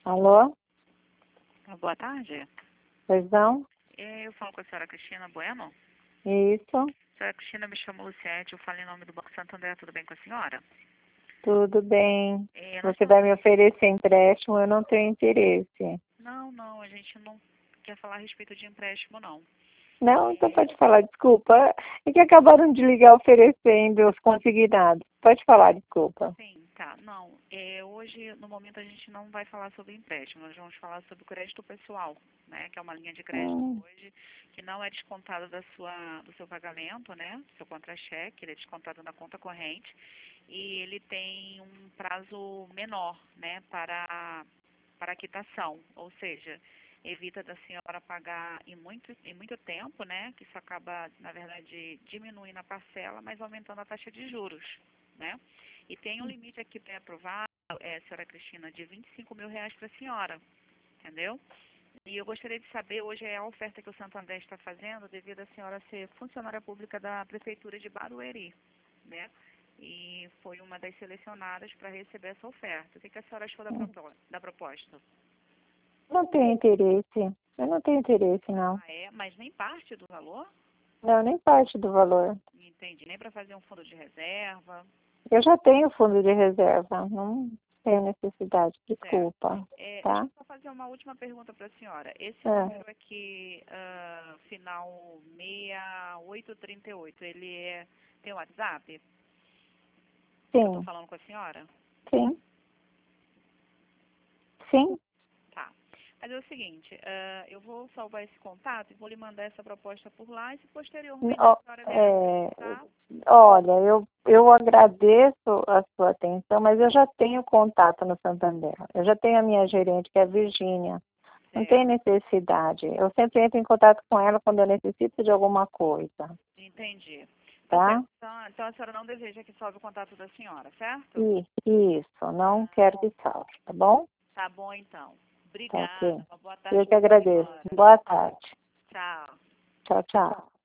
Alô? Boa tarde. Pois não? Eu falo com a senhora Cristina Bueno. Isso, Senhora Cristina, me chamo Luciete, eu falo em nome do Banco Santander, tudo bem com a senhora? tudo bem. Nós Você vai me estamos... oferecer empréstimo, eu não tenho interesse. Não, a gente não quer falar a respeito de empréstimo, não. Não, então pode falar, desculpa. É que acabaram de ligar oferecendo os consignados. Pode falar, desculpa. Sim, tá. Não, hoje, no momento, a gente não vai falar sobre empréstimo, nós vamos falar sobre o crédito pessoal, né? Que é uma linha de crédito hoje que não é descontada do seu pagamento, né? Do seu contra-cheque, ele é descontado na conta corrente e ele tem um prazo menor, né? Para quitação, ou seja, evita da senhora pagar em muito tempo, né? Que isso acaba, na verdade, diminuindo a parcela, mas aumentando a taxa de juros, né? E tem um limite aqui pré-aprovado, senhora Cristina, de R$ 25.000 para a senhora, entendeu? E eu gostaria de saber, hoje é a oferta que o Santander está fazendo, devido a senhora ser funcionária pública da Prefeitura de Barueri, né? E foi uma das selecionadas para receber essa oferta. O que a senhora achou da proposta? Não tenho interesse. Eu não tenho interesse, não. Mas nem parte do valor? Não, nem parte do valor. Entendi, nem para fazer um fundo de reserva. Eu já tenho fundo de reserva. Não tenho necessidade. Desculpa. Deixa Tá? eu só fazer uma última pergunta para a senhora. Esse É. número aqui, final 6838, tem WhatsApp? Eu estou Sim. falando com a senhora? Sim. Sim. Tá. Mas é o seguinte, eu vou salvar esse contato e vou lhe mandar essa proposta por lá e se posteriormente a senhora vier a Olha, eu agradeço a sua atenção, mas eu já tenho contato no Santander. Eu já tenho a minha gerente, que é a Virgínia. Não tem necessidade. Eu sempre entro em contato com ela quando eu necessito de alguma coisa. Entendi. Tá? Então a senhora não deseja que salve o contato da senhora, certo? Isso, não quero que salve, tá bom? Tá bom, então. Tá Obrigada. ok. Uma boa tarde Eu que para a agradeço. senhora. Boa tarde. Tchau. Tchau, tchau.